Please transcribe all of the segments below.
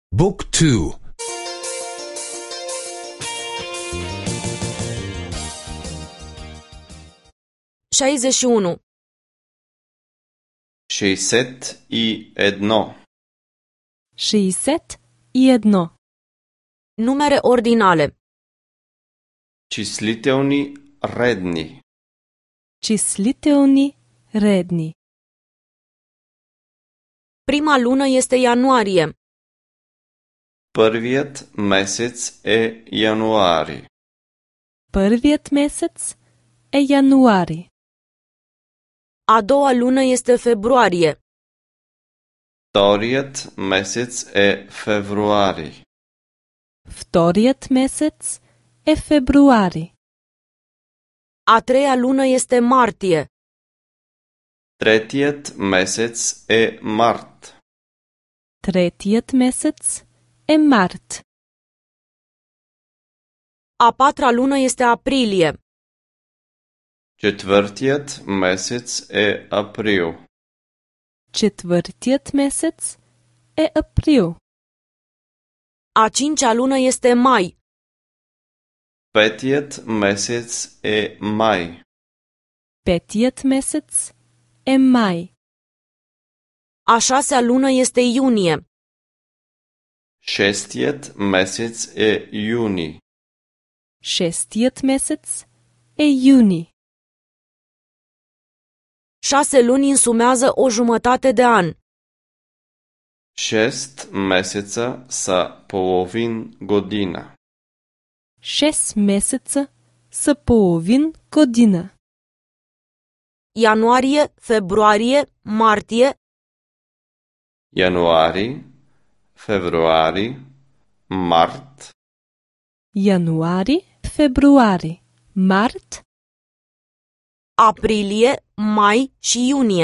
Book 2. 61. 61. 61. Numere ordinale. Числителни редни. Числителни редни. Prima lună este ianuarie. Първият месец е януари. Първият месец е януари. A doua lună este februarie. Вторият месец е февруари. Вторият месец е февруари. A treia lună este martie. Третият месец е март. Третият месец е март. A patra lună este aprilie. Четвъртият месец е април. Четвъртият месец е април. A cincea lună este mai. Петият месец е май. Петият месец е май. A șasea lună este iunie. Шестият месец е юни. Шестият месец е юни. 6 luni însumează o jumătate de an. 6 месеца са половин година. 6 месеца са половин година. Ianuarie, februarie, martie, Януари, февруари, март, Януари, февруари, март, aprilie, mai și iunie.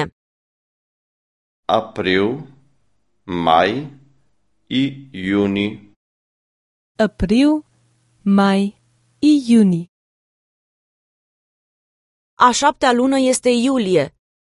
април, май и юни. април, май и юни. A șaptea lună este iulie.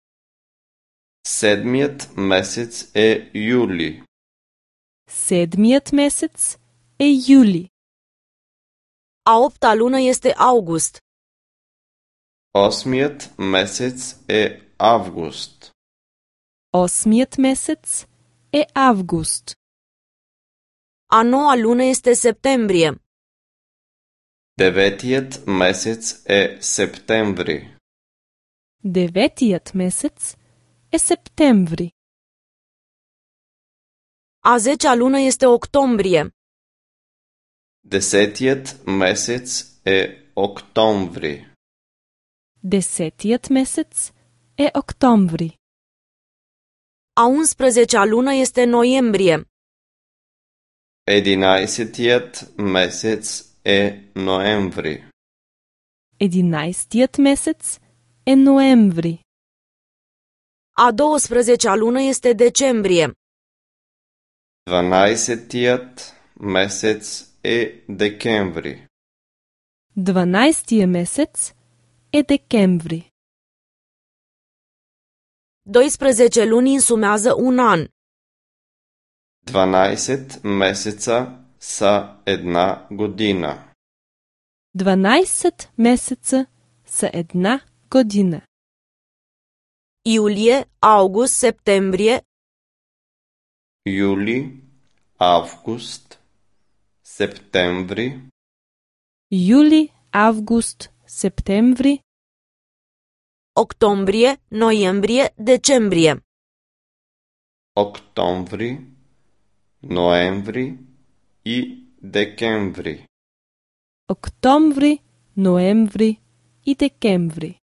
Седмият месец е юли. Седмият месец е юли. A opta lună este august. Осмият месец е август. Осмият месец е август. A noua lună este septembrie. Деветият месец е септември. Деветият месец е септември. A zecea lună este octombrie. Десетият месец е октомври. Десетият месец е октомври. A 11-a lună este noiembrie. Единайсетият месец е ноември. Единайстият месец е ноември. A 12-a lună este decembrie. Дванайсетият месец е декември. 12-тия месец е декември. 12 luni însumează un an. 12 месеца са една година. 12 месеца са една година. Iulie, august, septembrie, Юли, август, септември, Юли, август, септември, octombrie, noiembrie, decembrie. октомври, ноември и декември. октомври, ноември и декември.